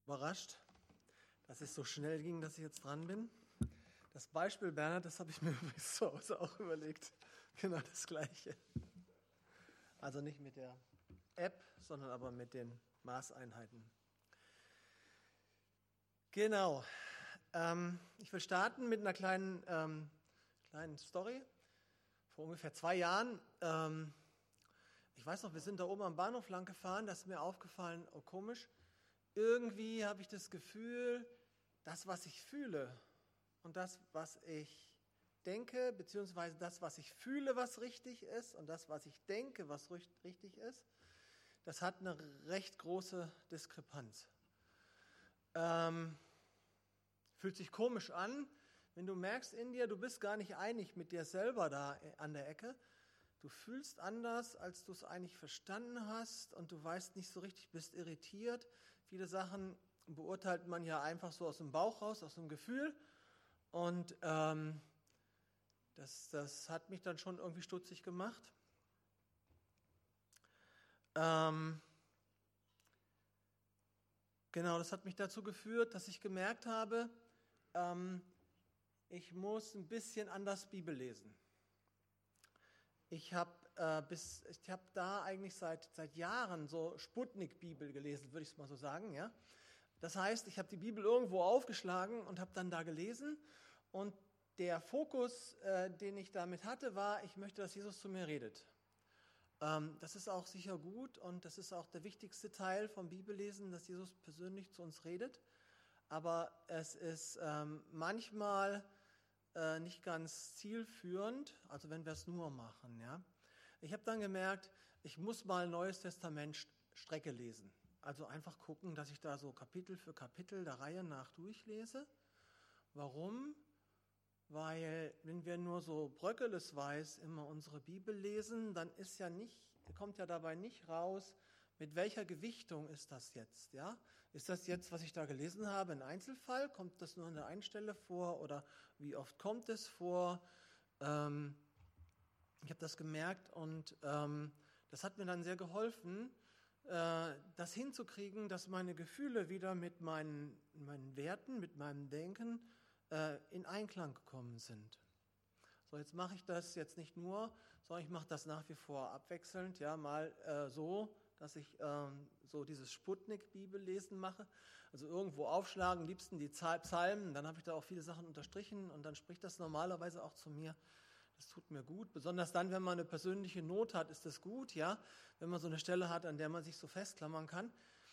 Überrascht, dass es so schnell ging, dass ich jetzt dran bin. Das Beispiel, Bernhard, das habe ich mir übrigens zu Hause auch überlegt. Genau das Gleiche. Also nicht mit der App, sondern aber mit den Maßeinheiten. Genau. Ich will starten mit einer kleinen Story. Vor ungefähr 2 Jahren, ich weiß noch, wir sind da oben am Bahnhof lang gefahren, da ist mir aufgefallen, oh komisch, irgendwie habe ich das Gefühl, das, was ich fühle und das, was ich denke, beziehungsweise das, was ich fühle, was richtig ist und das, was ich denke, was richtig ist, das hat eine recht große Diskrepanz. Fühlt sich komisch an, wenn du merkst in dir, du bist gar nicht einig mit dir selber da an der Ecke. Du fühlst anders, als du es eigentlich verstanden hast und du weißt nicht so richtig, bist irritiert. Viele Sachen beurteilt man ja einfach so aus dem Bauch raus, aus dem Gefühl. Und das hat mich dann schon irgendwie stutzig gemacht. Genau, das hat mich dazu geführt, dass ich gemerkt habe, ich muss ein bisschen anders Bibel lesen. Ich habe da eigentlich seit Jahren so Sputnik-Bibel gelesen, würde ich es mal so sagen. Ja? Das heißt, ich habe die Bibel irgendwo aufgeschlagen und habe dann da gelesen. Und der Fokus, den ich damit hatte, war, ich möchte, dass Jesus zu mir redet. Das ist auch sicher gut und das ist auch der wichtigste Teil vom Bibellesen, dass Jesus persönlich zu uns redet. Aber es ist manchmal nicht ganz zielführend, also wenn wir es nur machen. Ja. Ich habe dann gemerkt, ich muss mal Neues Testament Strecke lesen. Also einfach gucken, dass ich da so Kapitel für Kapitel der Reihe nach durchlese. Warum? Weil wenn wir nur so bröckelesweis immer unsere Bibel lesen, dann kommt ja dabei nicht raus, mit welcher Gewichtung ist das jetzt? Ja? Ist das jetzt, was ich da gelesen habe, ein Einzelfall? Kommt das nur an der einen Stelle vor oder wie oft kommt es vor? Ich habe das gemerkt und das hat mir dann sehr geholfen, das hinzukriegen, dass meine Gefühle wieder mit meinen Werten, mit meinem Denken in Einklang gekommen sind. So, jetzt mache ich das jetzt nicht nur, sondern ich mache das nach wie vor abwechselnd, ja, mal so, dass ich so dieses Sputnik-Bibellesen mache, also irgendwo aufschlagen, am liebsten die Psalmen, dann habe ich da auch viele Sachen unterstrichen und dann spricht das normalerweise auch zu mir. Das tut mir gut, besonders dann, wenn man eine persönliche Not hat, ist das gut, ja, wenn man so eine Stelle hat, an der man sich so festklammern kann.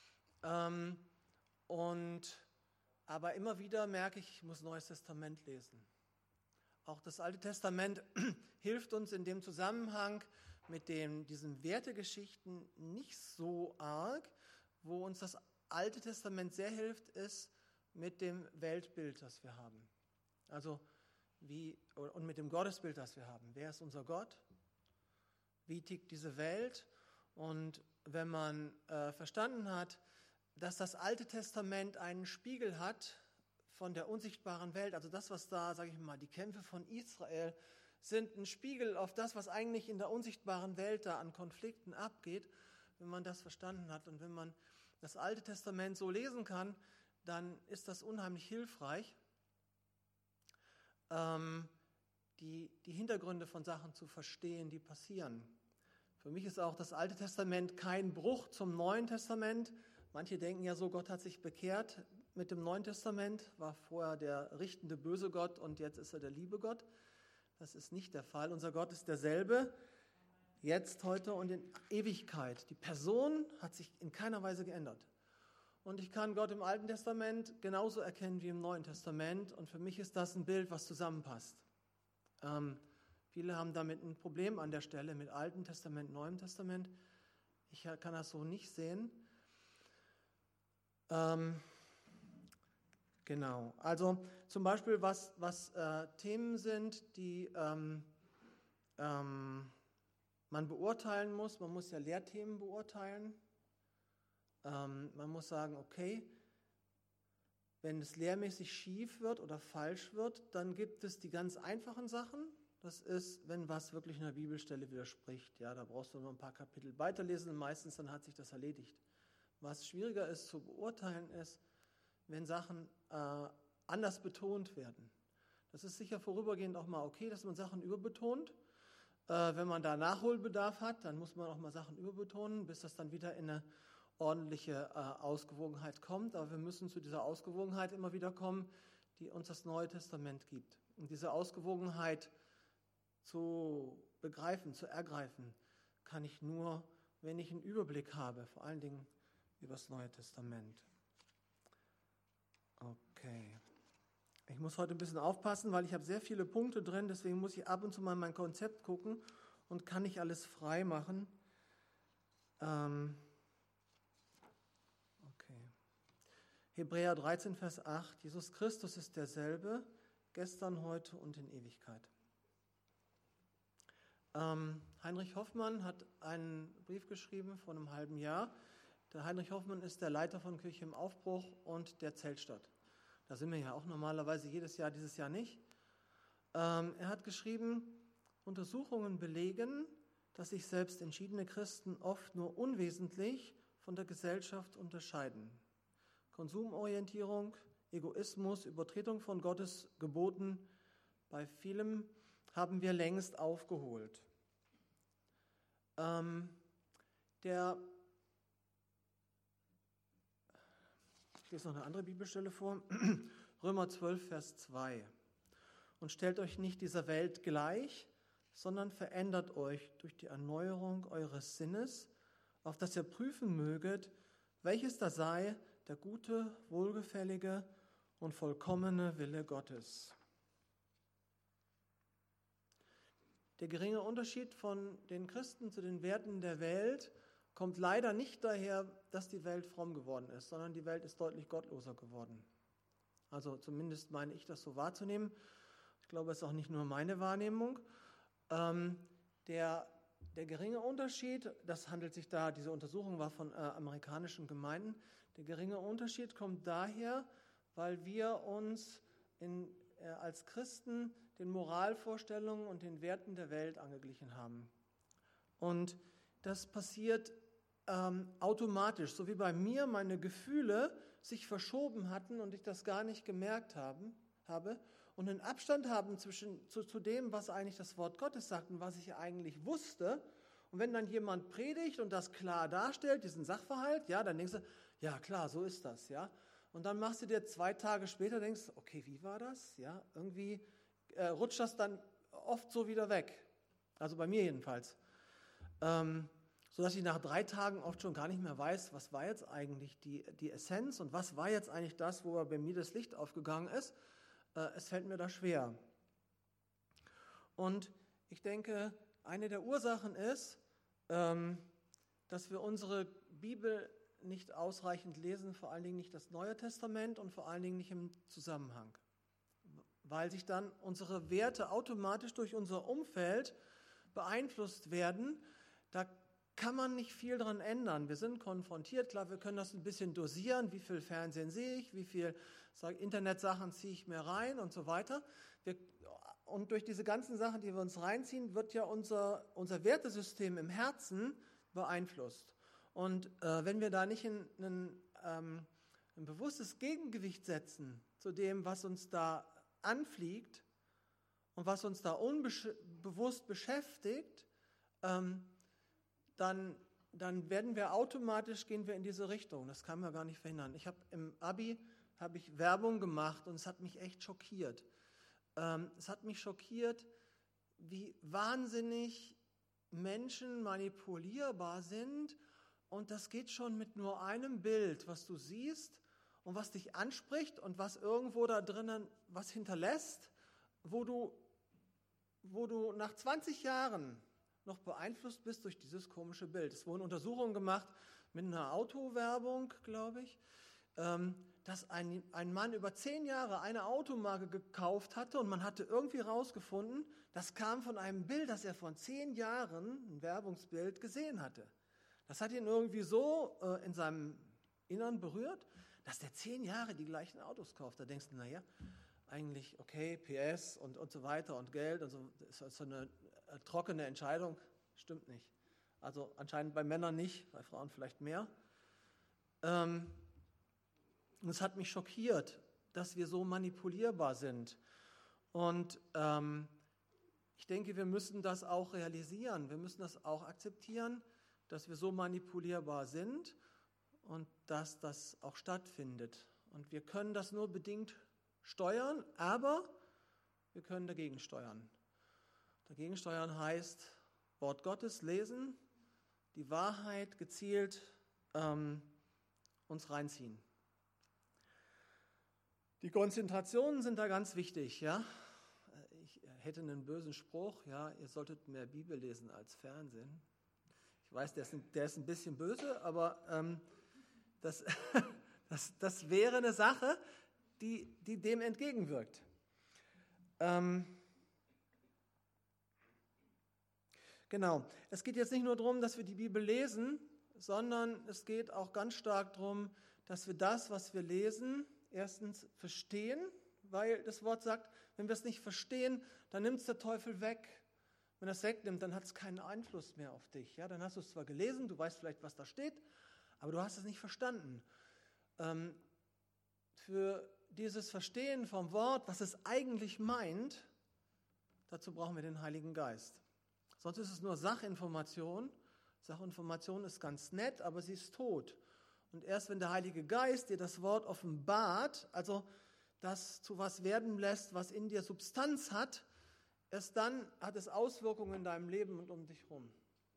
Aber immer wieder merke ich muss Neues Testament lesen. Auch das Alte Testament hilft uns in dem Zusammenhang mit diesen Wertegeschichten nicht so arg. Wo uns das Alte Testament sehr hilft, ist mit dem Weltbild, das wir haben. Also und mit dem Gottesbild, das wir haben. Wer ist unser Gott? Wie tickt diese Welt? Und wenn man verstanden hat, dass das Alte Testament einen Spiegel hat von der unsichtbaren Welt, also das, was da, sage ich mal, die Kämpfe von Israel sind ein Spiegel auf das, was eigentlich in der unsichtbaren Welt da an Konflikten abgeht. Wenn man das verstanden hat und wenn man das Alte Testament so lesen kann, dann ist das unheimlich hilfreich, die Hintergründe von Sachen zu verstehen, die passieren. Für mich ist auch das Alte Testament kein Bruch zum Neuen Testament. Manche denken ja so, Gott hat sich bekehrt mit dem Neuen Testament, war vorher der richtende böse Gott und jetzt ist er der liebe Gott. Das ist nicht der Fall. Unser Gott ist derselbe, jetzt, heute und in Ewigkeit. Die Person hat sich in keiner Weise geändert. Und ich kann Gott im Alten Testament genauso erkennen wie im Neuen Testament. Und für mich ist das ein Bild, was zusammenpasst. Viele haben damit ein Problem an der Stelle mit Altem Testament, Neuem Testament. Ich kann das so nicht sehen. Genau, also zum Beispiel, was Themen sind, die man beurteilen muss. Man muss ja Lehrthemen beurteilen. Man muss sagen, okay, wenn es lehrmäßig schief wird oder falsch wird, dann gibt es die ganz einfachen Sachen. Das ist, wenn was wirklich einer Bibelstelle widerspricht. Ja, da brauchst du nur ein paar Kapitel weiterlesen und meistens dann hat sich das erledigt. Was schwieriger ist zu beurteilen ist, wenn Sachen anders betont werden. Das ist sicher vorübergehend auch mal okay, dass man Sachen überbetont. Wenn man da Nachholbedarf hat, dann muss man auch mal Sachen überbetonen, bis das dann wieder in eine ordentliche Ausgewogenheit kommt. Aber wir müssen zu dieser Ausgewogenheit immer wieder kommen, die uns das Neue Testament gibt. Und diese Ausgewogenheit zu begreifen, zu ergreifen, kann ich nur, wenn ich einen Überblick habe, vor allen Dingen über das Neue Testament. Okay. Ich muss heute ein bisschen aufpassen, weil ich habe sehr viele Punkte drin, deswegen muss ich ab und zu mal mein Konzept gucken und kann nicht alles frei machen. Okay. Hebräer 13, Vers 8. Jesus Christus ist derselbe, gestern, heute und in Ewigkeit. Heinrich Hoffmann hat einen Brief geschrieben vor einem halben Jahr. Der Heinrich Hoffmann ist der Leiter von Kirche im Aufbruch und der Zeltstadt. Da sind wir ja auch normalerweise jedes Jahr, dieses Jahr nicht. Er hat geschrieben, Untersuchungen belegen, dass sich selbst entschiedene Christen oft nur unwesentlich von der Gesellschaft unterscheiden. Konsumorientierung, Egoismus, Übertretung von Gottes Geboten, bei vielem haben wir längst aufgeholt. Ich lese noch eine andere Bibelstelle vor, Römer 12, Vers 2. Und stellt euch nicht dieser Welt gleich, sondern verändert euch durch die Erneuerung eures Sinnes, auf dass ihr prüfen möget, welches da sei, der gute, wohlgefällige und vollkommene Wille Gottes. Der geringe Unterschied von den Christen zu den Werten der Welt kommt leider nicht daher, dass die Welt fromm geworden ist, sondern die Welt ist deutlich gottloser geworden. Also zumindest meine ich das so wahrzunehmen. Ich glaube, es ist auch nicht nur meine Wahrnehmung. Der geringe Unterschied, das handelt sich da, diese Untersuchung war von amerikanischen Gemeinden, der geringe Unterschied kommt daher, weil wir uns als Christen den Moralvorstellungen und den Werten der Welt angeglichen haben. Und das passiert automatisch, so wie bei mir meine Gefühle sich verschoben hatten und ich das gar nicht gemerkt habe und einen Abstand haben zu dem, was eigentlich das Wort Gottes sagt und was ich eigentlich wusste. Und wenn dann jemand predigt und das klar darstellt, diesen Sachverhalt, ja, dann denkst du, ja klar, so ist das, ja. Und dann machst du dir 2 Tage später, denkst, okay, wie war das? Ja, irgendwie rutscht das dann oft so wieder weg. Also bei mir jedenfalls. Sodass ich nach 3 Tagen oft schon gar nicht mehr weiß, was war jetzt eigentlich die Essenz und was war jetzt eigentlich das, wo bei mir das Licht aufgegangen ist. Es fällt mir da schwer. Und ich denke, eine der Ursachen ist, dass wir unsere Bibel nicht ausreichend lesen, vor allen Dingen nicht das Neue Testament und vor allen Dingen nicht im Zusammenhang. Weil sich dann unsere Werte automatisch durch unser Umfeld beeinflusst werden. Da kann man nicht viel dran ändern. Wir sind konfrontiert, klar, wir können das ein bisschen dosieren, wie viel Fernsehen sehe ich, wie viel Internetsachen ziehe ich mir rein und so weiter. Und durch diese ganzen Sachen, die wir uns reinziehen, wird ja unser Wertesystem im Herzen beeinflusst. Und wenn wir da nicht ein bewusstes Gegengewicht setzen zu dem, was uns da anfliegt und was uns da unbewusst beschäftigt, dann werden wir automatisch, gehen wir in diese Richtung. Das kann man gar nicht verhindern. Ich habe im Abi Werbung gemacht und es hat mich echt schockiert. Es hat mich schockiert, wie wahnsinnig Menschen manipulierbar sind. Und das geht schon mit nur einem Bild, was du siehst und was dich anspricht und was irgendwo da drinnen was hinterlässt, wo du nach 20 Jahren noch beeinflusst bist durch dieses komische Bild. Es wurden Untersuchungen gemacht mit einer Autowerbung, glaube ich, dass ein Mann über 10 Jahre eine Automarke gekauft hatte und man hatte irgendwie rausgefunden, das kam von einem Bild, das er vor 10 Jahren, ein Werbungsbild, gesehen hatte. Das hat ihn irgendwie so in seinem Innern berührt, dass der 10 Jahre die gleichen Autos kauft. Da denkst du, naja, eigentlich okay, PS und so weiter und Geld und so, das ist so eine trockene Entscheidung. Stimmt nicht. Also anscheinend bei Männern nicht, bei Frauen vielleicht mehr. Und Und es hat mich schockiert, dass wir so manipulierbar sind. Und ich denke, wir müssen das auch realisieren. Wir müssen das auch akzeptieren, dass wir so manipulierbar sind und dass das auch stattfindet. Und wir können das nur bedingt steuern, aber wir können dagegen steuern. Dagegen steuern heißt Wort Gottes lesen, die Wahrheit gezielt uns reinziehen. Die Konzentrationen sind da ganz wichtig. Ja? Ich hätte einen bösen Spruch, ja, ihr solltet mehr Bibel lesen als Fernsehen. Ich weiß, der ist ein bisschen böse, aber das wäre eine Sache, die dem entgegenwirkt. Genau, es geht jetzt nicht nur darum, dass wir die Bibel lesen, sondern es geht auch ganz stark darum, dass wir das, was wir lesen, erstens verstehen, weil das Wort sagt, wenn wir es nicht verstehen, dann nimmt es der Teufel weg. Wenn er es wegnimmt, dann hat es keinen Einfluss mehr auf dich. Ja, dann hast du es zwar gelesen, du weißt vielleicht, was da steht, aber du hast es nicht verstanden. Für dieses Verstehen vom Wort, was es eigentlich meint, dazu brauchen wir den Heiligen Geist. Sonst ist es nur Sachinformation. Sachinformation ist ganz nett, aber sie ist tot. Und erst wenn der Heilige Geist dir das Wort offenbart, also das zu was werden lässt, was in dir Substanz hat, erst dann hat es Auswirkungen in deinem Leben und um dich herum.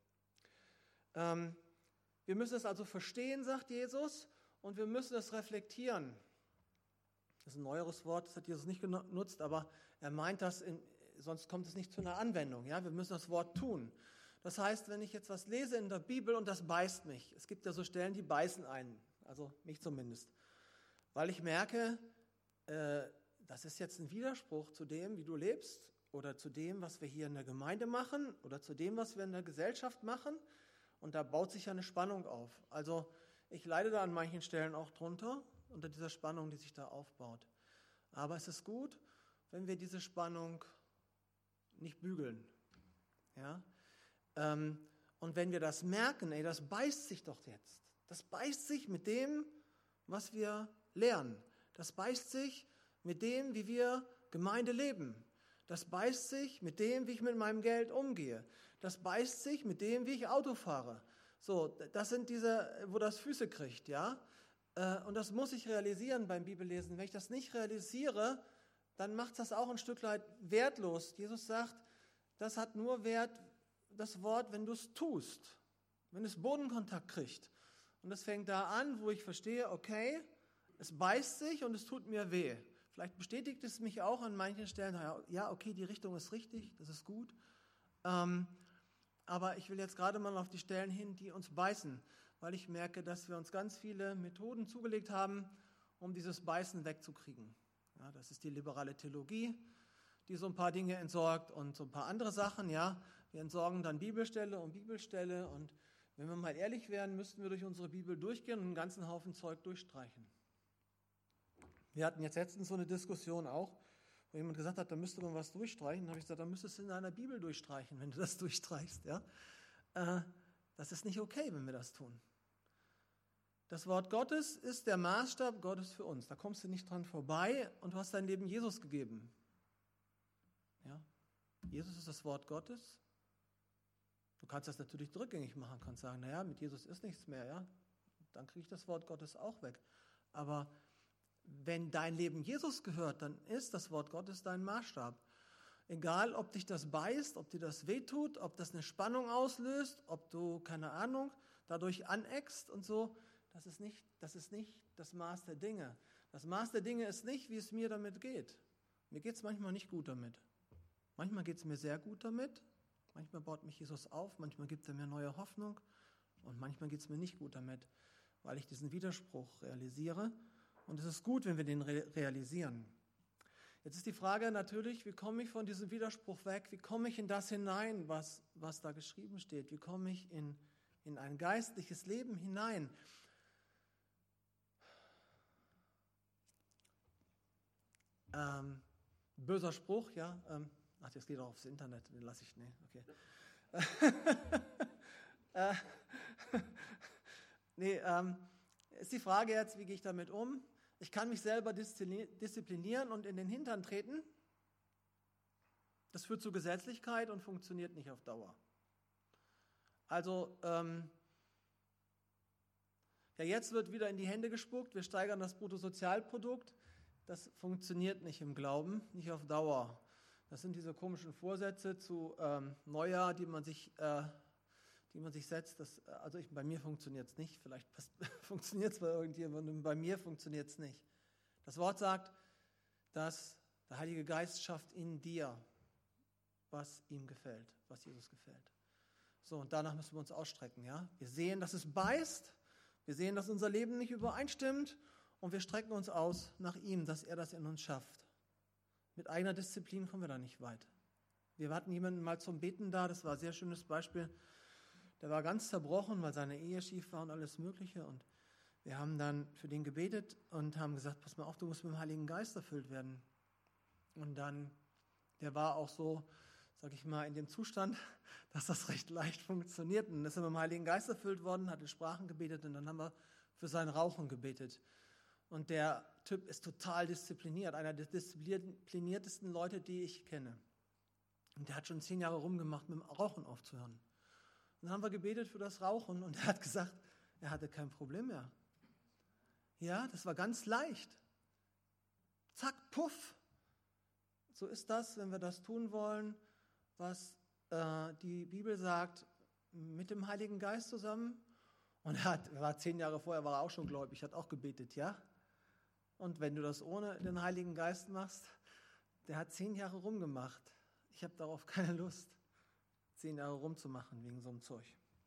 Wir müssen es also verstehen, sagt Jesus, und wir müssen es reflektieren. Das ist ein neueres Wort, das hat Jesus nicht genutzt, aber er meint das, sonst kommt es nicht zu einer Anwendung. Ja? Wir müssen das Wort tun. Das heißt, wenn ich jetzt was lese in der Bibel und das beißt mich, es gibt ja so Stellen, die beißen einen, also mich zumindest, weil ich merke, das ist jetzt ein Widerspruch zu dem, wie du lebst oder zu dem, was wir hier in der Gemeinde machen oder zu dem, was wir in der Gesellschaft machen, und da baut sich ja eine Spannung auf. Also ich leide da an manchen Stellen auch drunter, unter dieser Spannung, die sich da aufbaut. Aber es ist gut, wenn wir diese Spannung nicht bügeln. Ja? Und wenn wir das merken, das beißt sich doch jetzt. Das beißt sich mit dem, was wir lernen. Das beißt sich mit dem, wie wir Gemeinde leben. Das beißt sich mit dem, wie ich mit meinem Geld umgehe. Das beißt sich mit dem, wie ich Auto fahre. So, das sind diese, wo das Füße kriegt, ja. Und das muss ich realisieren beim Bibellesen. Wenn ich das nicht realisiere, dann macht das auch ein Stück weit wertlos. Jesus sagt, das hat nur Wert, das Wort, wenn du es tust, wenn es Bodenkontakt kriegt. Und das fängt da an, wo ich verstehe, okay, es beißt sich und es tut mir weh. Vielleicht bestätigt es mich auch an manchen Stellen, ja, okay, die Richtung ist richtig, das ist gut. Aber ich will jetzt gerade mal auf die Stellen hin, die uns beißen, weil ich merke, dass wir uns ganz viele Methoden zugelegt haben, um dieses Beißen wegzukriegen. Ja, das ist die liberale Theologie, die so ein paar Dinge entsorgt und so ein paar andere Sachen, ja. Wir entsorgen dann Bibelstelle und Bibelstelle, und wenn wir mal ehrlich wären, müssten wir durch unsere Bibel durchgehen und einen ganzen Haufen Zeug durchstreichen. Wir hatten jetzt letztens so eine Diskussion auch, wo jemand gesagt hat, da müsste man was durchstreichen. Dann habe ich gesagt, dann müsstest du in deiner Bibel durchstreichen, wenn du das durchstreichst. Ja? Das ist nicht okay, wenn wir das tun. Das Wort Gottes ist der Maßstab Gottes für uns. Da kommst du nicht dran vorbei, und du hast dein Leben Jesus gegeben. Ja? Jesus ist das Wort Gottes. Du kannst das natürlich rückgängig machen, kannst sagen, naja, mit Jesus ist nichts mehr, ja, dann kriege ich das Wort Gottes auch weg. Aber wenn dein Leben Jesus gehört, dann ist das Wort Gottes dein Maßstab. Egal, ob dich das beißt, ob dir das wehtut, ob das eine Spannung auslöst, ob du, keine Ahnung, dadurch aneckst und so, das ist nicht das Maß der Dinge. Das Maß der Dinge ist nicht, wie es mir damit geht. Mir geht es manchmal nicht gut damit. Manchmal geht es mir sehr gut damit. Manchmal baut mich Jesus auf, manchmal gibt er mir neue Hoffnung, und manchmal geht es mir nicht gut damit, weil ich diesen Widerspruch realisiere. Und es ist gut, wenn wir den realisieren. Jetzt ist die Frage natürlich, wie komme ich von diesem Widerspruch weg? Wie komme ich in das hinein, was da geschrieben steht? Wie komme ich in ein geistliches Leben hinein? Böser Spruch, ja. Das geht auch aufs Internet, den lasse ich, nee, okay. Ist die Frage jetzt, wie gehe ich damit um? ich kann mich selber disziplinieren und in den Hintern treten. Das führt zu Gesetzlichkeit und funktioniert nicht auf Dauer. Also, jetzt wird wieder in die Hände gespuckt, wir steigern das Bruttosozialprodukt. Das funktioniert nicht im Glauben, nicht auf Dauer. Das sind diese komischen Vorsätze zu Neujahr, die man sich setzt. Bei mir funktioniert es nicht. Vielleicht funktioniert es bei irgendjemandem, bei mir funktioniert es nicht. Das Wort sagt, dass der Heilige Geist schafft in dir, was ihm gefällt, was Jesus gefällt. So, und danach müssen wir uns ausstrecken. Ja? Wir sehen, dass es beißt. Wir sehen, dass unser Leben nicht übereinstimmt. Und wir strecken uns aus nach ihm, dass er das in uns schafft. Mit eigener Disziplin kommen wir da nicht weit. Wir hatten jemanden mal zum Beten da, das war ein sehr schönes Beispiel. Der war ganz zerbrochen, weil seine Ehe schief war und alles Mögliche. Und wir haben dann für den gebetet und haben gesagt, pass mal auf, du musst mit dem Heiligen Geist erfüllt werden. Und dann, der war auch so, sag ich mal, in dem Zustand, dass das recht leicht funktioniert. Und dann ist er mit dem Heiligen Geist erfüllt worden, hat in Sprachen gebetet und dann haben wir für sein Rauchen gebetet. Und der Typ ist total diszipliniert, einer der diszipliniertesten Leute, die ich kenne. Und der hat schon 10 Jahre rumgemacht, mit dem Rauchen aufzuhören. Und dann haben wir gebetet für das Rauchen und er hat gesagt, er hatte kein Problem mehr. Ja, das war ganz leicht. Zack, puff. So ist das, wenn wir das tun wollen, was die Bibel sagt, mit dem Heiligen Geist zusammen. Und er war 10 Jahre vorher, war er auch schon gläubig, hat auch gebetet, ja. Und wenn du das ohne den Heiligen Geist machst, der hat 10 Jahre rumgemacht. Ich habe darauf keine Lust, 10 Jahre rumzumachen wegen so einem Zeug.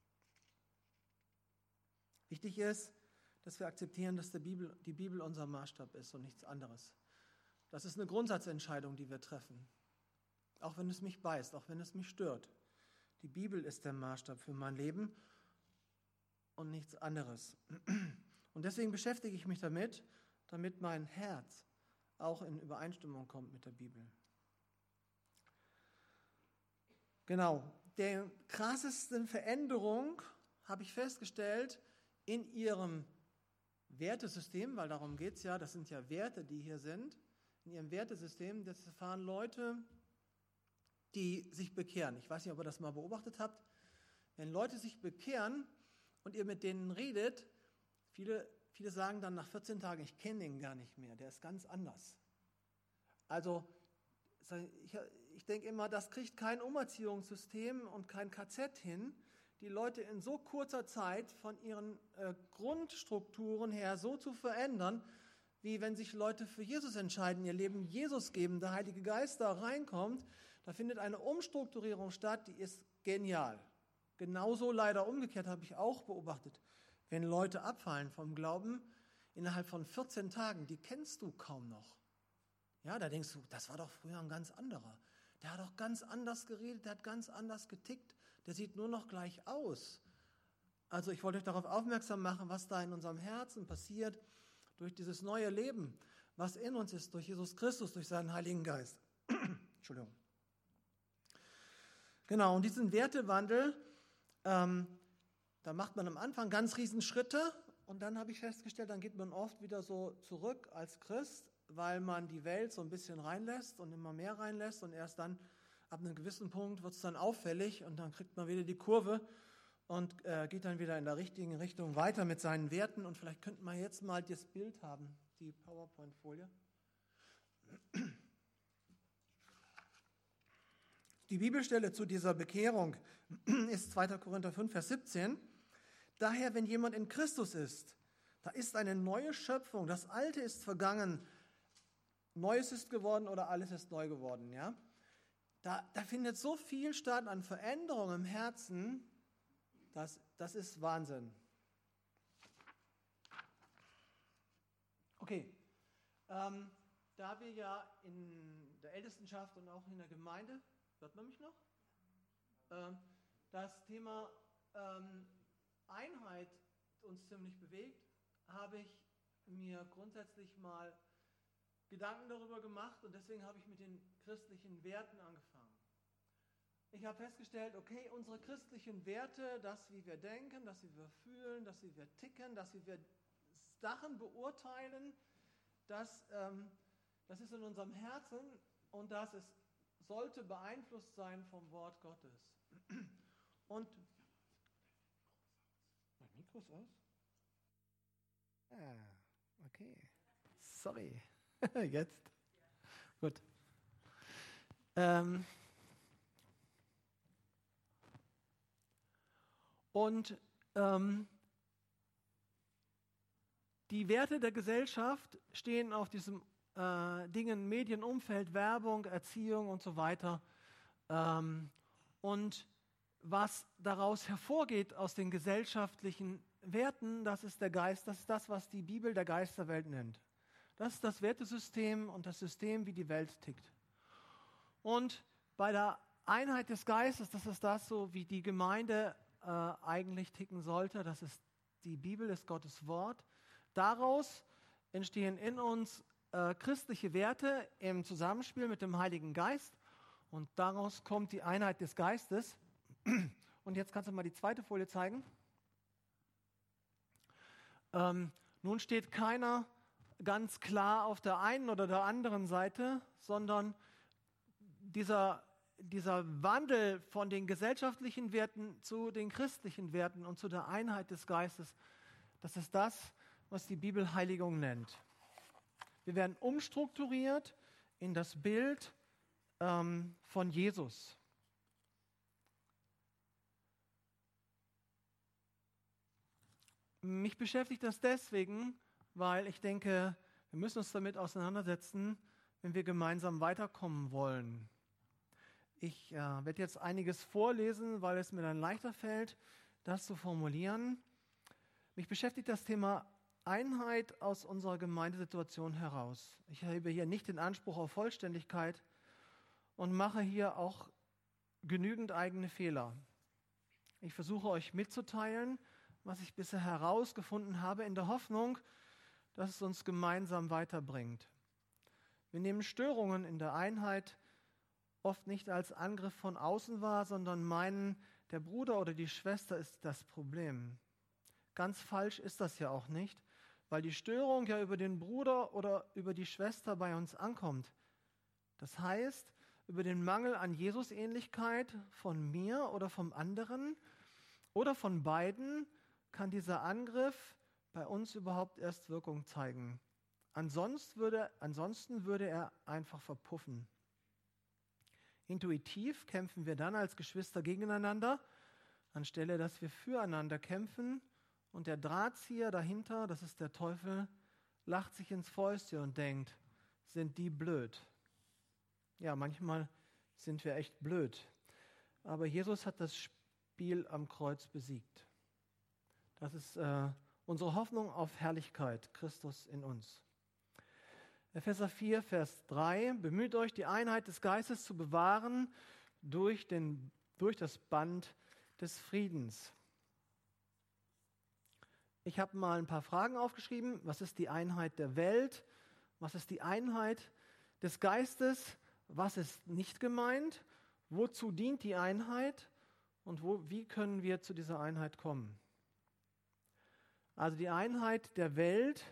Wichtig ist, dass wir akzeptieren, dass die Bibel unser Maßstab ist und nichts anderes. Das ist eine Grundsatzentscheidung, die wir treffen. Auch wenn es mich beißt, auch wenn es mich stört. Die Bibel ist der Maßstab für mein Leben und nichts anderes. Und deswegen beschäftige ich mich damit mein Herz auch in Übereinstimmung kommt mit der Bibel. Genau, der krassesten Veränderung habe ich festgestellt in ihrem Wertesystem, weil darum geht es ja, das sind ja Werte, die hier sind, in ihrem Wertesystem, das erfahren Leute, die sich bekehren. Ich weiß nicht, ob ihr das mal beobachtet habt. Wenn Leute sich bekehren und ihr mit denen redet, viele sagen dann nach 14 Tagen, ich kenne den gar nicht mehr, der ist ganz anders. Also ich denke immer, das kriegt kein Umerziehungssystem und kein KZ hin, die Leute in so kurzer Zeit von ihren Grundstrukturen her so zu verändern, wie wenn sich Leute für Jesus entscheiden, ihr Leben Jesus geben, der Heilige Geist da reinkommt, da findet eine Umstrukturierung statt, die ist genial. Genauso leider umgekehrt habe ich auch beobachtet. Wenn Leute abfallen vom Glauben, innerhalb von 14 Tagen, die kennst du kaum noch. Ja, da denkst du, das war doch früher ein ganz anderer. Der hat doch ganz anders geredet, der hat ganz anders getickt, der sieht nur noch gleich aus. Also ich wollte euch darauf aufmerksam machen, was da in unserem Herzen passiert durch dieses neue Leben, was in uns ist, durch Jesus Christus, durch seinen Heiligen Geist. Entschuldigung. Genau, und diesen Wertewandel, da macht man am Anfang ganz riesen Schritte und dann habe ich festgestellt, dann geht man oft wieder so zurück als Christ, weil man die Welt so ein bisschen reinlässt und immer mehr reinlässt und erst dann ab einem gewissen Punkt wird es dann auffällig und dann kriegt man wieder die Kurve und geht dann wieder in der richtigen Richtung weiter mit seinen Werten und vielleicht könnten wir jetzt mal das Bild haben, die PowerPoint-Folie. Die Bibelstelle zu dieser Bekehrung ist 2. Korinther 5, Vers 17. Daher, wenn jemand in Christus ist, da ist eine neue Schöpfung, das Alte ist vergangen, Neues ist geworden oder alles ist neu geworden. Ja? Da findet so viel statt an Veränderung im Herzen, das ist Wahnsinn. Okay, da wir ja in der Ältestenschaft und auch in der Gemeinde, hört man mich noch? Das Thema Einheit uns ziemlich bewegt, habe ich mir grundsätzlich mal Gedanken darüber gemacht und deswegen habe ich mit den christlichen Werten angefangen. Ich habe festgestellt, okay, unsere christlichen Werte, das wie wir denken, das wie wir fühlen, das wie wir ticken, das wie wir Sachen beurteilen, das ist in unserem Herzen und sollte beeinflusst sein vom Wort Gottes. Und mein Mikro ist aus? Okay. Sorry. Jetzt. Gut. Die Werte der Gesellschaft stehen auf diesem Dingen, Medienumfeld, Werbung, Erziehung und so weiter. Und was daraus hervorgeht aus den gesellschaftlichen Werten, das ist der Geist, das ist das, was die Bibel der Geist der Welt nennt. Das ist das Wertesystem und das System, wie die Welt tickt. Und bei der Einheit des Geistes, das ist das so, wie die Gemeinde eigentlich ticken sollte, das ist die Bibel, ist Gottes Wort. Daraus entstehen in uns christliche Werte im Zusammenspiel mit dem Heiligen Geist und daraus kommt die Einheit des Geistes. Und jetzt kannst du mal die zweite Folie zeigen. Nun steht keiner ganz klar auf der einen oder der anderen Seite, sondern dieser Wandel von den gesellschaftlichen Werten zu den christlichen Werten und zu der Einheit des Geistes, das ist das, was die Bibel Heiligung nennt. Wir werden umstrukturiert in das Bild von Jesus. Mich beschäftigt das deswegen, weil ich denke, wir müssen uns damit auseinandersetzen, wenn wir gemeinsam weiterkommen wollen. Ich werde jetzt einiges vorlesen, weil es mir dann leichter fällt, das zu formulieren. Mich beschäftigt das Thema Einheit aus unserer Gemeindesituation heraus. Ich habe hier nicht den Anspruch auf Vollständigkeit und mache hier auch genügend eigene Fehler. Ich versuche euch mitzuteilen, was ich bisher herausgefunden habe, in der Hoffnung, dass es uns gemeinsam weiterbringt. Wir nehmen Störungen in der Einheit oft nicht als Angriff von außen wahr, sondern meinen, der Bruder oder die Schwester ist das Problem. Ganz falsch ist das ja auch nicht, weil die Störung ja über den Bruder oder über die Schwester bei uns ankommt. Das heißt, über den Mangel an Jesusähnlichkeit von mir oder vom anderen oder von beiden kann dieser Angriff bei uns überhaupt erst Wirkung zeigen. Ansonsten würde er einfach verpuffen. Intuitiv kämpfen wir dann als Geschwister gegeneinander, anstelle dass wir füreinander kämpfen. Und der Drahtzieher dahinter, das ist der Teufel, lacht sich ins Fäustchen und denkt, sind die blöd. Ja, manchmal sind wir echt blöd. Aber Jesus hat das Spiel am Kreuz besiegt. Das ist unsere Hoffnung auf Herrlichkeit, Christus in uns. Epheser 4, Vers 3, bemüht euch, die Einheit des Geistes zu bewahren durch das Band des Friedens. Ich habe mal ein paar Fragen aufgeschrieben. Was ist die Einheit der Welt? Was ist die Einheit des Geistes? Was ist nicht gemeint? Wozu dient die Einheit? Und wie können wir zu dieser Einheit kommen? Also die Einheit der Welt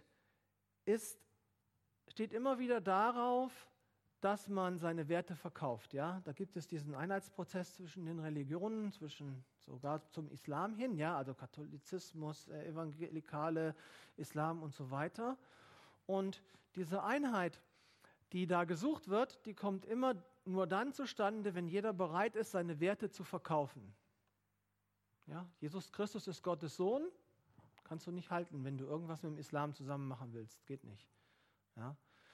steht immer wieder darauf, dass man seine Werte verkauft. Ja? Da gibt es diesen Einheitsprozess zwischen den Religionen, sogar zum Islam hin, ja? Also Katholizismus, Evangelikale, Islam und so weiter. Und diese Einheit, die da gesucht wird, die kommt immer nur dann zustande, wenn jeder bereit ist, seine Werte zu verkaufen. Ja? Jesus Christus ist Gottes Sohn, kannst du nicht halten, wenn du irgendwas mit dem Islam zusammen machen willst. Geht nicht. Ja?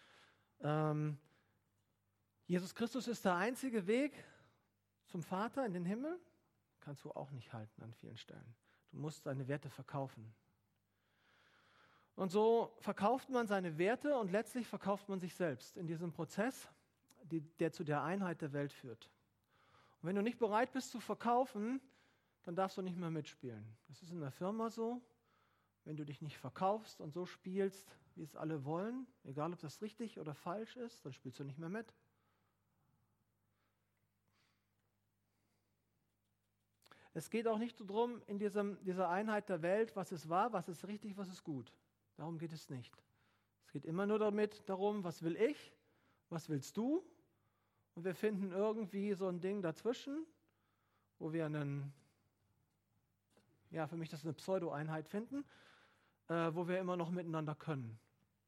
Jesus Christus ist der einzige Weg zum Vater in den Himmel. Kannst du auch nicht halten an vielen Stellen. Du musst deine Werte verkaufen. Und so verkauft man seine Werte und letztlich verkauft man sich selbst in diesem Prozess, der zu der Einheit der Welt führt. Und wenn du nicht bereit bist zu verkaufen, dann darfst du nicht mehr mitspielen. Das ist in der Firma so. Wenn du dich nicht verkaufst und so spielst, wie es alle wollen, egal ob das richtig oder falsch ist, dann spielst du nicht mehr mit. Es geht auch nicht darum, in dieser Einheit der Welt, was ist wahr, was ist richtig, was ist gut. Darum geht es nicht. Es geht immer nur darum, was will ich, was willst du? Und wir finden irgendwie so ein Ding dazwischen, wo wir für mich das ist eine Pseudo-Einheit finden, wo wir immer noch miteinander können.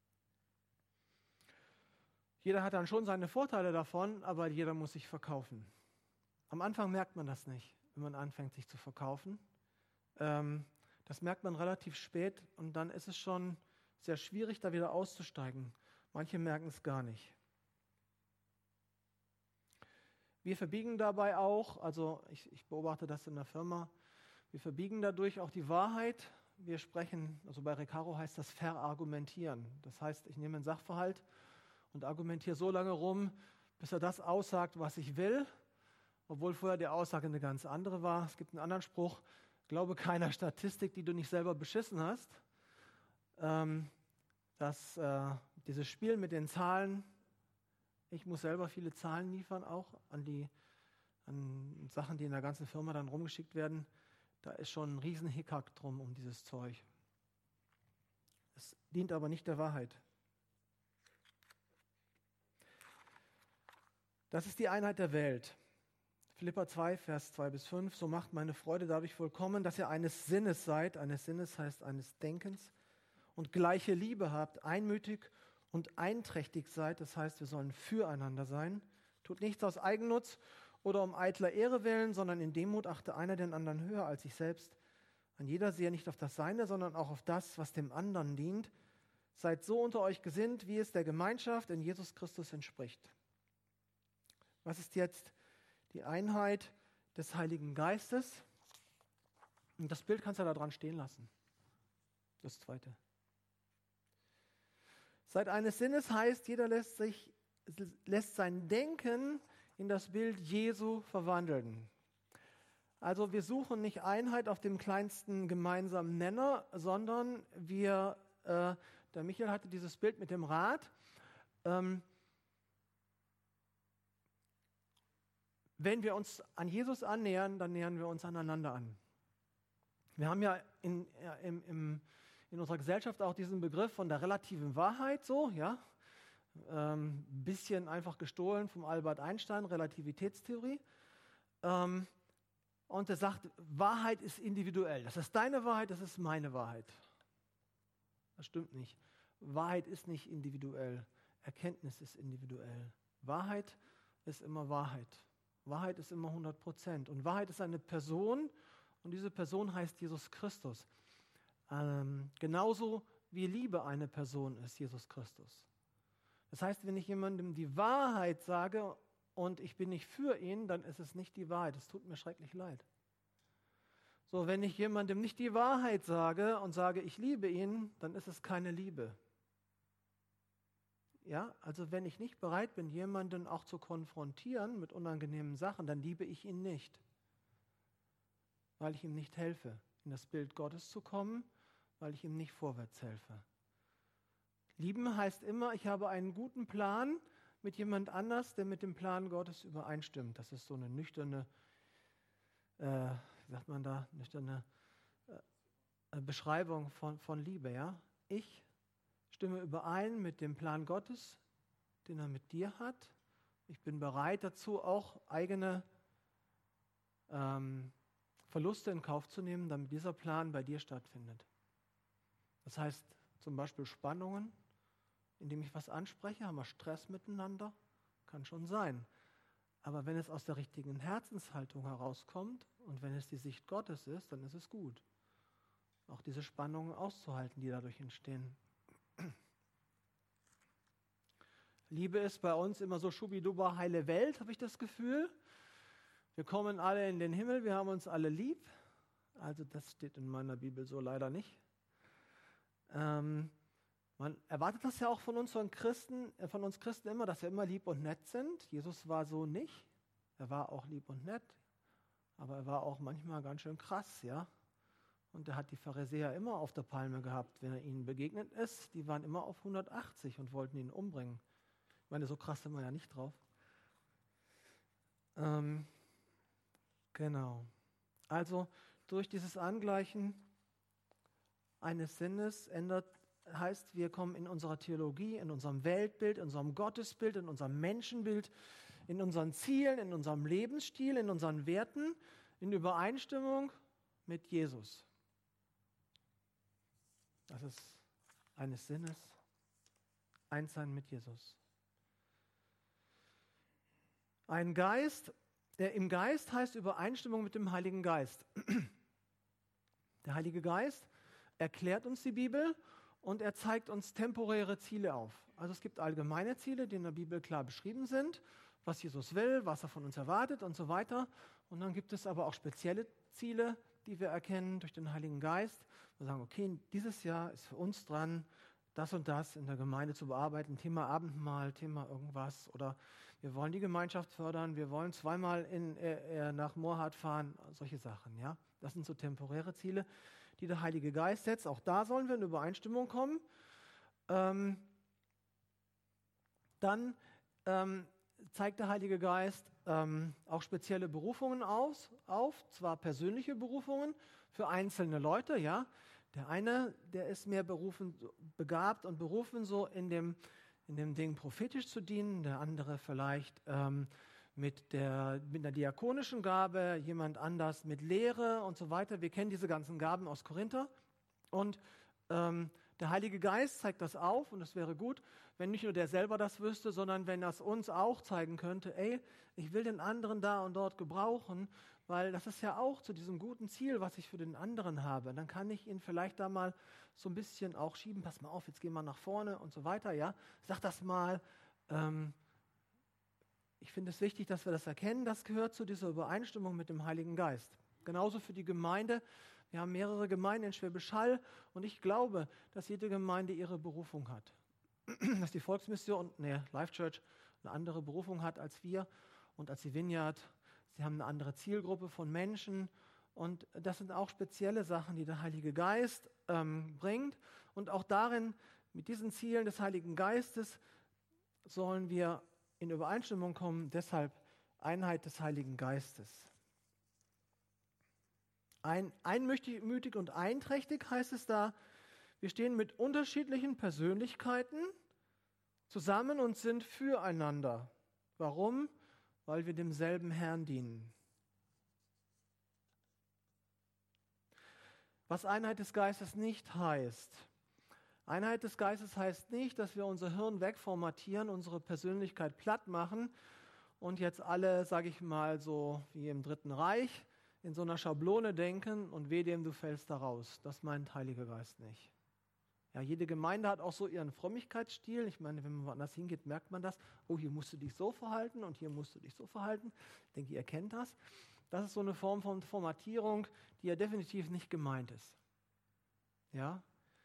Jeder hat dann schon seine Vorteile davon, aber jeder muss sich verkaufen. Am Anfang merkt man das nicht, wenn man anfängt, sich zu verkaufen. Das merkt man relativ spät und dann ist es schon sehr schwierig, da wieder auszusteigen. Manche merken es gar nicht. Wir verbiegen dabei auch, also ich beobachte das in der Firma, wir verbiegen dadurch auch die Wahrheit. Wir sprechen, also bei Recaro heißt das verargumentieren. Das heißt, ich nehme einen Sachverhalt und argumentiere so lange rum, bis er das aussagt, was ich will, obwohl vorher die Aussage eine ganz andere war. Es gibt einen anderen Spruch, glaube keiner Statistik, die du nicht selber beschissen hast. Dieses Spiel mit den Zahlen, ich muss selber viele Zahlen liefern, auch an Sachen, die in der ganzen Firma dann rumgeschickt werden. Da ist schon ein riesen Hickhack drum um dieses Zeug. Es dient aber nicht der Wahrheit. Das ist die Einheit der Welt. Philipper 2, Vers 2-5, so macht meine Freude dadurch vollkommen, dass ihr eines Sinnes seid, eines Sinnes heißt eines Denkens, und gleiche Liebe habt, einmütig und einträchtig seid, das heißt, wir sollen füreinander sein. Tut nichts aus Eigennutz oder um eitler Ehre willen, sondern in Demut achte einer den anderen höher als sich selbst. Ein jeder sehe nicht auf das Seine, sondern auch auf das, was dem anderen dient. Seid so unter euch gesinnt, wie es der Gemeinschaft in Jesus Christus entspricht. Was ist jetzt die Einheit des Heiligen Geistes? Und das Bild kannst du da dran stehen lassen. Das zweite. Seid eines Sinnes heißt, jeder lässt sein Denken in das Bild Jesu verwandeln. Also wir suchen nicht Einheit auf dem kleinsten gemeinsamen Nenner, sondern der Michael hatte dieses Bild mit dem Rad. Wenn wir uns an Jesus annähern, dann nähern wir uns aneinander an. Wir haben ja in unserer Gesellschaft auch diesen Begriff von der relativen Wahrheit, so, ja. Bisschen einfach gestohlen vom Albert Einstein, Relativitätstheorie. Und er sagt, Wahrheit ist individuell. Das ist deine Wahrheit, das ist meine Wahrheit. Das stimmt nicht. Wahrheit ist nicht individuell. Erkenntnis ist individuell. Wahrheit ist immer Wahrheit. Wahrheit ist immer 100%. Und Wahrheit ist eine Person und diese Person heißt Jesus Christus. Genauso wie Liebe eine Person ist, Jesus Christus. Das heißt, wenn ich jemandem die Wahrheit sage und ich bin nicht für ihn, dann ist es nicht die Wahrheit. Es tut mir schrecklich leid. So, wenn ich jemandem nicht die Wahrheit sage und sage, ich liebe ihn, dann ist es keine Liebe. Ja, also wenn ich nicht bereit bin, jemanden auch zu konfrontieren mit unangenehmen Sachen, dann liebe ich ihn nicht, weil ich ihm nicht helfe, in das Bild Gottes zu kommen, weil ich ihm nicht vorwärts helfe. Lieben heißt immer, ich habe einen guten Plan mit jemand anders, der mit dem Plan Gottes übereinstimmt. Das ist so eine nüchterne, nüchterne Beschreibung von Liebe. Ja? Ich stimme überein mit dem Plan Gottes, den er mit dir hat. Ich bin bereit dazu, auch eigene Verluste in Kauf zu nehmen, damit dieser Plan bei dir stattfindet. Das heißt zum Beispiel Spannungen, indem ich was anspreche, haben wir Stress miteinander, kann schon sein. Aber wenn es aus der richtigen Herzenshaltung herauskommt und wenn es die Sicht Gottes ist, dann ist es gut, auch diese Spannungen auszuhalten, die dadurch entstehen. Liebe ist bei uns immer so schubiduba heile Welt, habe ich das Gefühl. Wir kommen alle in den Himmel, wir haben uns alle lieb. Also das steht in meiner Bibel so leider nicht. Man erwartet das ja auch von uns Christen immer, dass wir immer lieb und nett sind. Jesus war so nicht. Er war auch lieb und nett, aber er war auch manchmal ganz schön krass, ja. Und er hat die Pharisäer immer auf der Palme gehabt, wenn er ihnen begegnet ist. Die waren immer auf 180 und wollten ihn umbringen. Ich meine, so krass sind wir ja nicht drauf. Genau. Also durch dieses Angleichen eines Sinnes heißt, wir kommen in unserer Theologie, in unserem Weltbild, in unserem Gottesbild, in unserem Menschenbild, in unseren Zielen, in unserem Lebensstil, in unseren Werten in Übereinstimmung mit Jesus. Das ist eines Sinnes, Einssein mit Jesus. Ein Geist, der im Geist heißt Übereinstimmung mit dem Heiligen Geist. Der Heilige Geist erklärt uns die Bibel und er zeigt uns temporäre Ziele auf. Also es gibt allgemeine Ziele, die in der Bibel klar beschrieben sind, was Jesus will, was er von uns erwartet und so weiter. Und dann gibt es aber auch spezielle Ziele, die wir erkennen durch den Heiligen Geist. Wir sagen, okay, dieses Jahr ist für uns dran, das und das in der Gemeinde zu bearbeiten, Thema Abendmahl, Thema irgendwas. Oder wir wollen die Gemeinschaft fördern, wir wollen zweimal nach Moorhardt fahren, solche Sachen. Ja? Das sind so temporäre Ziele, die der Heilige Geist setzt. Auch da sollen wir in Übereinstimmung kommen. Dann zeigt der Heilige Geist auch spezielle Berufungen auf, zwar persönliche Berufungen für einzelne Leute. Ja? Der eine, der ist mehr begabt und berufen, so in dem Ding prophetisch zu dienen, der andere vielleicht mit einer diakonischen Gabe, jemand anders mit Lehre und so weiter. Wir kennen diese ganzen Gaben aus Korinther und der Heilige Geist zeigt das auf und es wäre gut, wenn nicht nur der selber das wüsste, sondern wenn das uns auch zeigen könnte, ich will den anderen da und dort gebrauchen, weil das ist ja auch zu diesem guten Ziel, was ich für den anderen habe. Dann kann ich ihn vielleicht da mal so ein bisschen auch schieben, pass mal auf, jetzt gehen wir nach vorne und so weiter, ja. Sag das mal. Ich finde es wichtig, dass wir das erkennen, das gehört zu dieser Übereinstimmung mit dem Heiligen Geist. Genauso für die Gemeinde. Wir haben mehrere Gemeinden in Schwäbisch Hall und ich glaube, dass jede Gemeinde ihre Berufung hat. Dass die Volksmission, Life Church, eine andere Berufung hat als wir und als die Vineyard. Sie haben eine andere Zielgruppe von Menschen und das sind auch spezielle Sachen, die der Heilige Geist bringt. Und auch darin, mit diesen Zielen des Heiligen Geistes, sollen wir in Übereinstimmung kommen. Deshalb Einheit des Heiligen Geistes. Einmütig und einträchtig heißt es da, wir stehen mit unterschiedlichen Persönlichkeiten zusammen und sind füreinander. Warum? Weil wir demselben Herrn dienen. Was Einheit des Geistes nicht heißt. Einheit des Geistes heißt nicht, dass wir unser Hirn wegformatieren, unsere Persönlichkeit platt machen und jetzt alle, sage ich mal, so wie im Dritten Reich, in so einer Schablone denken und weh dem, du fällst da raus. Das meint Heiliger Geist nicht. Ja, jede Gemeinde hat auch so ihren Frömmigkeitsstil. Ich meine, wenn man woanders hingeht, merkt man das. Oh, hier musst du dich so verhalten und hier musst du dich so verhalten. Ich denke, ihr kennt das. Das ist so eine Form von Formatierung, die ja definitiv nicht gemeint ist. Ja?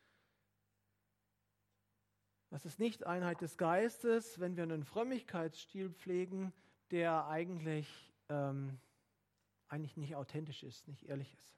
Das ist nicht Einheit des Geistes, wenn wir einen Frömmigkeitsstil pflegen, der eigentlich nicht authentisch ist, nicht ehrlich ist.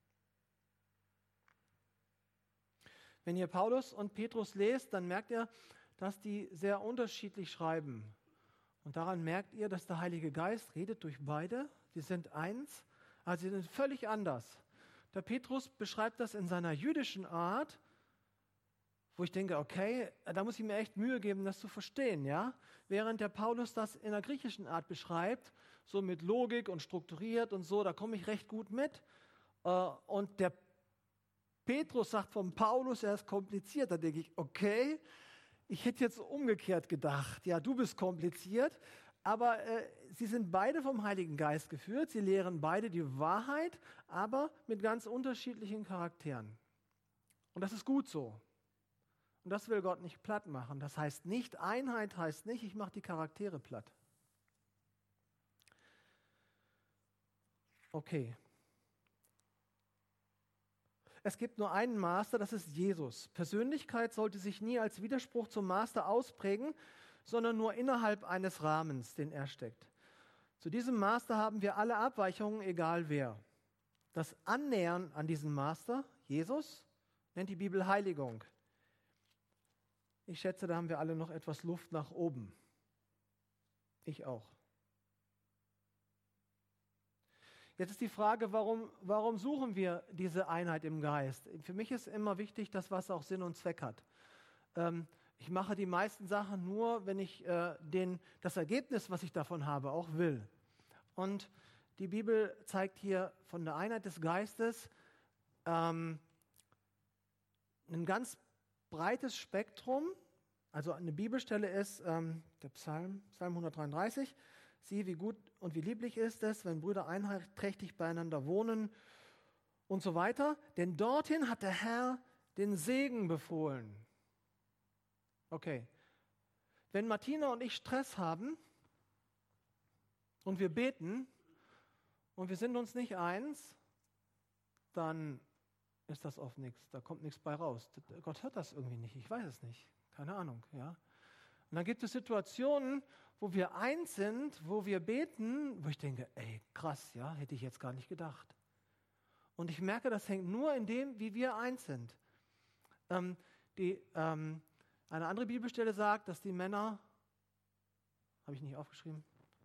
Wenn ihr Paulus und Petrus lest, dann merkt ihr, dass die sehr unterschiedlich schreiben. Und daran merkt ihr, dass der Heilige Geist redet durch beide. Die sind eins, aber sie sind völlig anders. Der Petrus beschreibt das in seiner jüdischen Art, wo ich denke, okay, da muss ich mir echt Mühe geben, das zu verstehen, ja? Während der Paulus das in der griechischen Art beschreibt, so mit Logik und strukturiert und so, da komme ich recht gut mit. Und der Petrus sagt vom Paulus, er ist kompliziert. Da denke ich, okay, ich hätte jetzt umgekehrt gedacht. Ja, du bist kompliziert, aber sie sind beide vom Heiligen Geist geführt. Sie lehren beide die Wahrheit, aber mit ganz unterschiedlichen Charakteren. Und das ist gut so. Und das will Gott nicht platt machen. Das heißt nicht, Einheit heißt nicht, ich mache die Charaktere platt. Okay. Es gibt nur einen Master, das ist Jesus. Persönlichkeit sollte sich nie als Widerspruch zum Master ausprägen, sondern nur innerhalb eines Rahmens, den er steckt. Zu diesem Master haben wir alle Abweichungen, egal wer. Das Annähern an diesen Master, Jesus, nennt die Bibel Heiligung. Ich schätze, da haben wir alle noch etwas Luft nach oben. Ich auch. Jetzt ist die Frage, warum suchen wir diese Einheit im Geist? Für mich ist immer wichtig, dass was auch Sinn und Zweck hat. Ich mache die meisten Sachen nur, wenn ich das Ergebnis, was ich davon habe, auch will. Und die Bibel zeigt hier von der Einheit des Geistes ein ganz breites Spektrum. Also eine Bibelstelle ist der Psalm 133. Sieh, wie gut und wie lieblich ist es, wenn Brüder einträchtig beieinander wohnen und so weiter. Denn dorthin hat der Herr den Segen befohlen. Okay. Wenn Martina und ich Stress haben und wir beten und wir sind uns nicht eins, dann ist das oft nichts. Da kommt nichts bei raus. Gott hört das irgendwie nicht. Ich weiß es nicht. Keine Ahnung. Ja. Und dann gibt es Situationen, wo wir eins sind, wo wir beten, wo ich denke, ey, krass, ja, hätte ich jetzt gar nicht gedacht. Und ich merke, das hängt nur in dem, wie wir eins sind. Eine andere Bibelstelle sagt, dass die Männer, habe ich nicht aufgeschrieben,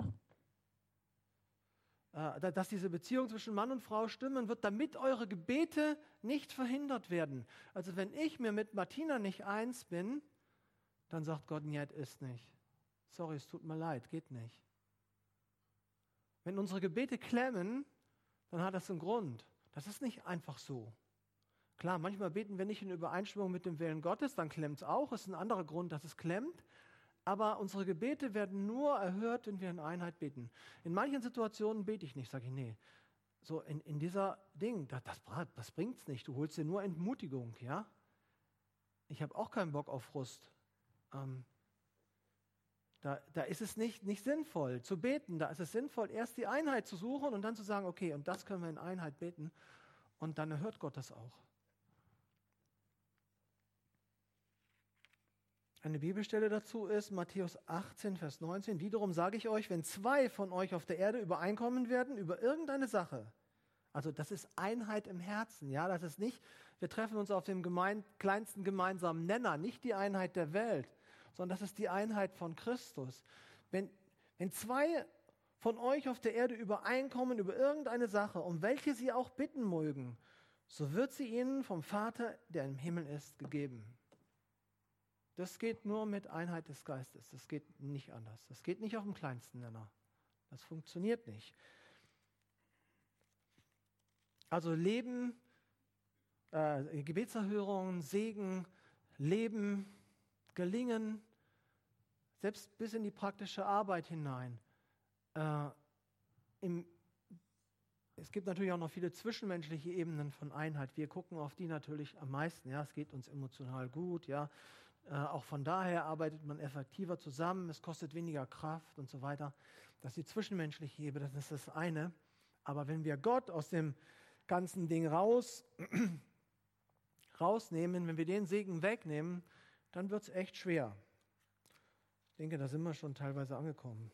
dass diese Beziehung zwischen Mann und Frau stimmen wird, damit eure Gebete nicht verhindert werden. Also wenn ich mir mit Martina nicht eins bin, dann sagt Gott, nee, ist nicht. Sorry, es tut mir leid, geht nicht. Wenn unsere Gebete klemmen, dann hat das einen Grund. Das ist nicht einfach so. Klar, manchmal beten wir nicht in Übereinstimmung mit dem Willen Gottes, dann klemmt es auch. Es ist ein anderer Grund, dass es klemmt. Aber unsere Gebete werden nur erhört, wenn wir in Einheit beten. In manchen Situationen bete ich nicht, sage ich, nee. So in dieser Ding, das bringt es nicht. Du holst dir nur Entmutigung, ja. Ich habe auch keinen Bock auf Frust. Da ist es nicht sinnvoll zu beten. Da ist es sinnvoll, erst die Einheit zu suchen und dann zu sagen, okay, und das können wir in Einheit beten. Und dann erhört Gott das auch. Eine Bibelstelle dazu ist Matthäus 18, Vers 19. Wiederum sage ich euch, wenn 2 von euch auf der Erde übereinkommen werden über irgendeine Sache, also das ist Einheit im Herzen, ja, das ist nicht, wir treffen uns auf dem kleinsten gemeinsamen Nenner, nicht die Einheit der Welt, sondern das ist die Einheit von Christus. Wenn 2 von euch auf der Erde übereinkommen über irgendeine Sache, um welche sie auch bitten mögen, so wird sie ihnen vom Vater, der im Himmel ist, gegeben. Das geht nur mit Einheit des Geistes. Das geht nicht anders. Das geht nicht auf dem kleinsten Nenner. Das funktioniert nicht. Also Leben, Gebetserhörungen, Segen, Leben, Gelingen, selbst bis in die praktische Arbeit hinein. Es gibt natürlich auch noch viele zwischenmenschliche Ebenen von Einheit. Wir gucken auf die natürlich am meisten. Ja, es geht uns emotional gut, ja. Auch von daher arbeitet man effektiver zusammen, es kostet weniger Kraft und so weiter. Das ist die zwischenmenschliche Ebene, das ist das eine. Aber wenn wir Gott aus dem ganzen Ding rausnehmen, wenn wir den Segen wegnehmen, dann wird es echt schwer. Ich denke, da sind wir schon teilweise angekommen.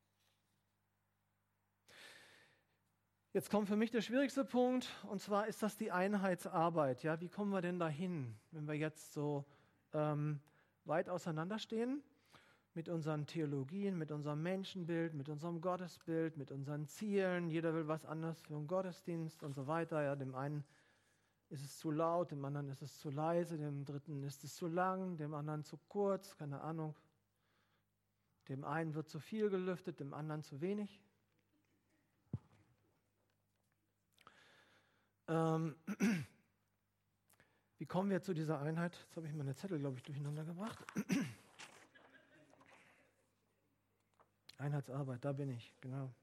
Jetzt kommt für mich der schwierigste Punkt, und zwar ist das die Einheitsarbeit. Ja, wie kommen wir denn dahin, wenn wir jetzt so weit auseinanderstehen mit unseren Theologien, mit unserem Menschenbild, mit unserem Gottesbild, mit unseren Zielen. Jeder will was anderes für einen Gottesdienst und so weiter. Ja, dem einen ist es zu laut, dem anderen ist es zu leise, dem dritten ist es zu lang, dem anderen zu kurz, keine Ahnung. Dem einen wird zu viel gelüftet, dem anderen zu wenig. Wie kommen wir zu dieser Einheit? Jetzt habe ich meine Zettel, glaube ich, durcheinander gebracht. Einheitsarbeit, da bin ich, genau.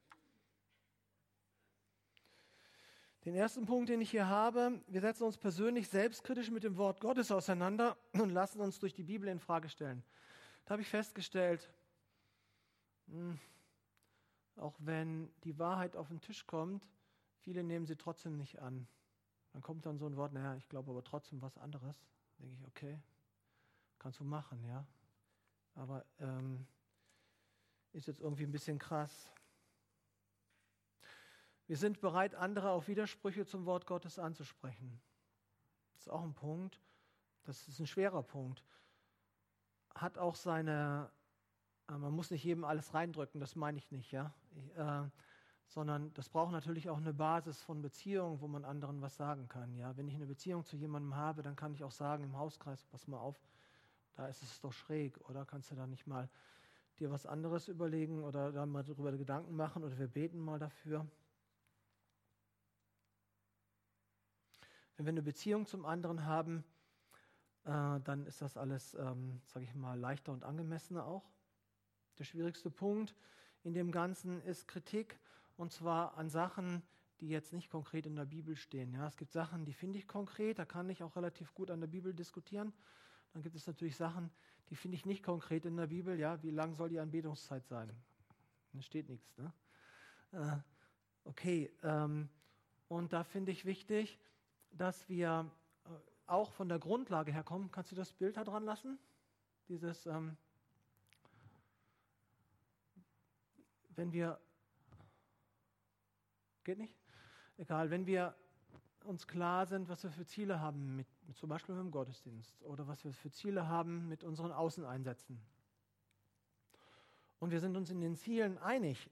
Den ersten Punkt, den ich hier habe, wir setzen uns persönlich selbstkritisch mit dem Wort Gottes auseinander und lassen uns durch die Bibel in Frage stellen. Da habe ich festgestellt, auch wenn die Wahrheit auf den Tisch kommt, viele nehmen sie trotzdem nicht an. Dann kommt dann so ein Wort, naja, ich glaube aber trotzdem was anderes. Da denke ich, okay, kannst du machen, ja. Aber ist jetzt irgendwie ein bisschen krass. Wir sind bereit, andere auf Widersprüche zum Wort Gottes anzusprechen. Das ist auch ein Punkt, das ist ein schwerer Punkt. Hat auch seine, man muss nicht jedem alles reindrücken, das meine ich nicht, ja. Sondern das braucht natürlich auch eine Basis von Beziehung, wo man anderen was sagen kann. Ja? Wenn ich eine Beziehung zu jemandem habe, dann kann ich auch sagen im Hauskreis, pass mal auf, Da ist es doch schräg, oder? Kannst du da nicht mal dir was anderes überlegen oder da mal darüber Gedanken machen oder wir beten mal dafür? Wenn wir eine Beziehung zum anderen haben, dann ist das alles, sage ich mal, leichter und angemessener auch. Der schwierigste Punkt in dem Ganzen ist Kritik, und zwar an Sachen, die jetzt nicht konkret in der Bibel stehen. Ja, es gibt Sachen, die finde ich konkret, da kann ich auch relativ gut an der Bibel diskutieren. Dann gibt es natürlich Sachen, die finde ich nicht konkret in der Bibel. Ja, wie lang soll die Anbetungszeit sein? Da steht nichts. Ne? Okay, und da finde ich wichtig, dass wir auch von der Grundlage her kommen. Kannst du das Bild da dran lassen? Dieses, wenn wir, geht nicht? Egal, wenn wir uns klar sind, was wir für Ziele haben, mit zum Beispiel mit dem Gottesdienst oder was wir für Ziele haben mit unseren Außeneinsätzen. Und wir sind uns in den Zielen einig,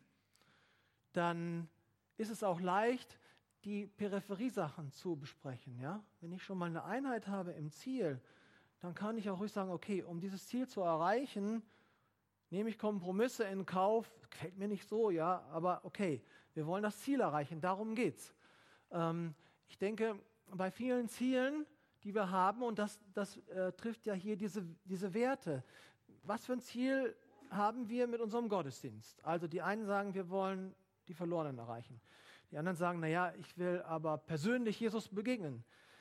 dann ist es auch leicht, die Peripheriesachen zu besprechen. Ja? Wenn ich schon mal eine Einheit habe im Ziel, dann kann ich auch ruhig sagen, okay, um dieses Ziel zu erreichen, nehme ich Kompromisse in Kauf. Gefällt mir nicht so, ja, aber okay, wir wollen das Ziel erreichen, darum geht's. Ich denke, bei vielen Zielen, die wir haben, und das trifft ja hier diese Werte. Was für ein Ziel haben wir mit unserem Gottesdienst? Also die einen sagen, wir wollen die Verlorenen erreichen. Die anderen sagen, naja, ich will aber persönlich Jesus begegnen.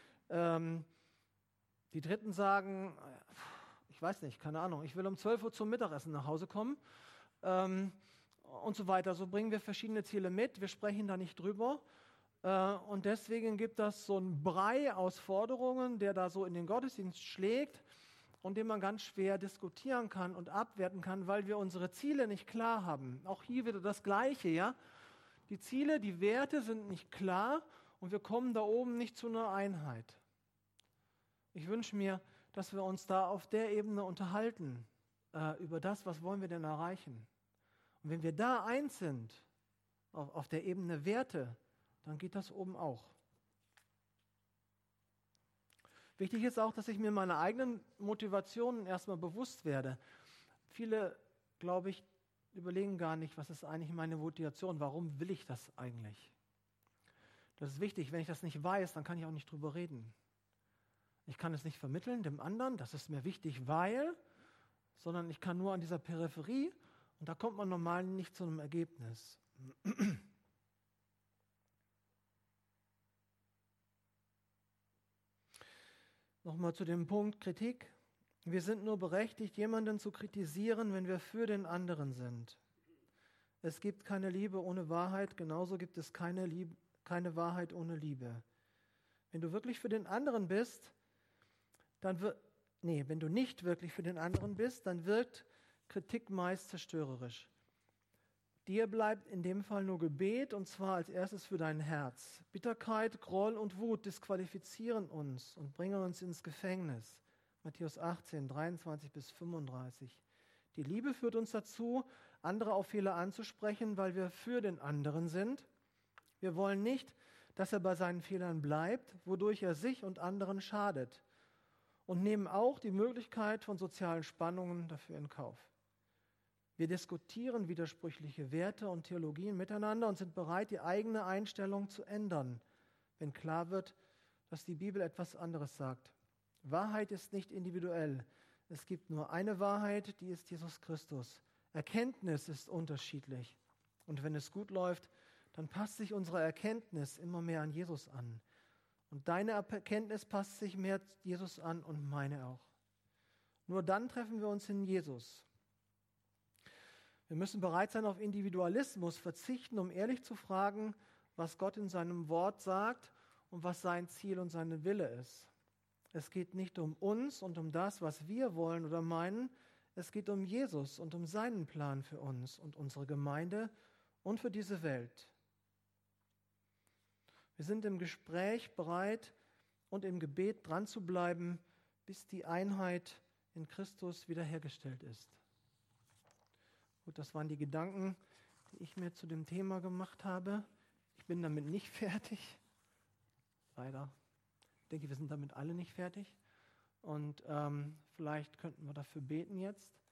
Die Dritten sagen, ich weiß nicht, keine Ahnung, ich will um 12 Uhr zum Mittagessen nach Hause kommen und so weiter. So bringen wir verschiedene Ziele mit, wir sprechen da nicht drüber. Und deswegen gibt das so einen Brei aus Forderungen, der da so in den Gottesdienst schlägt und den man ganz schwer diskutieren kann und abwerten kann, weil wir unsere Ziele nicht klar haben. Auch hier wieder das Gleiche, ja. Die Ziele, die Werte sind nicht klar und wir kommen da oben nicht zu einer Einheit. Ich wünsche mir, dass wir uns da auf der Ebene unterhalten, über das, was wollen wir denn erreichen. Und wenn wir da eins sind, auf der Ebene Werte, dann geht das oben auch. Wichtig ist auch, dass ich mir meiner eigenen Motivationen erstmal bewusst werde. Viele, glaube ich, überlegen gar nicht, was ist eigentlich meine Motivation, warum will ich das eigentlich? Das ist wichtig, wenn ich das nicht weiß, dann kann ich auch nicht drüber reden. Ich kann es nicht vermitteln dem anderen, das ist mir wichtig, sondern ich kann nur an dieser Peripherie und da kommt man normal nicht zu einem Ergebnis. Nochmal zu dem Punkt Kritik. Wir sind nur berechtigt, jemanden zu kritisieren, wenn wir für den anderen sind. Es gibt keine Liebe ohne Wahrheit, genauso gibt es keine Wahrheit ohne Liebe. Wenn du wirklich für den anderen bist, wenn du nicht wirklich für den anderen bist, dann wirkt Kritik meist zerstörerisch. Dir bleibt in dem Fall nur Gebet, und zwar als erstes für dein Herz. Bitterkeit, Groll und Wut disqualifizieren uns und bringen uns ins Gefängnis. Matthäus 18, 23 bis 35. Die Liebe führt uns dazu, andere auf Fehler anzusprechen, weil wir für den anderen sind. Wir wollen nicht, dass er bei seinen Fehlern bleibt, wodurch er sich und anderen schadet. Und nehmen auch die Möglichkeit von sozialen Spannungen dafür in Kauf. Wir diskutieren widersprüchliche Werte und Theologien miteinander und sind bereit, die eigene Einstellung zu ändern, wenn klar wird, dass die Bibel etwas anderes sagt. Wahrheit ist nicht individuell. Es gibt nur eine Wahrheit, die ist Jesus Christus. Erkenntnis ist unterschiedlich. Und wenn es gut läuft, dann passt sich unsere Erkenntnis immer mehr an Jesus an. Und deine Erkenntnis passt sich mehr Jesus an und meine auch. Nur dann treffen wir uns in Jesus. Wir müssen bereit sein, auf Individualismus verzichten, um ehrlich zu fragen, was Gott in seinem Wort sagt und was sein Ziel und sein Wille ist. Es geht nicht um uns und um das, was wir wollen oder meinen. Es geht um Jesus und um seinen Plan für uns und unsere Gemeinde und für diese Welt. Wir sind im Gespräch bereit und im Gebet dran zu bleiben, bis die Einheit in Christus wiederhergestellt ist. Gut, das waren die Gedanken, die ich mir zu dem Thema gemacht habe. Ich bin damit nicht fertig. Leider. Ich denke, wir sind damit alle nicht fertig. Und vielleicht könnten wir dafür beten jetzt.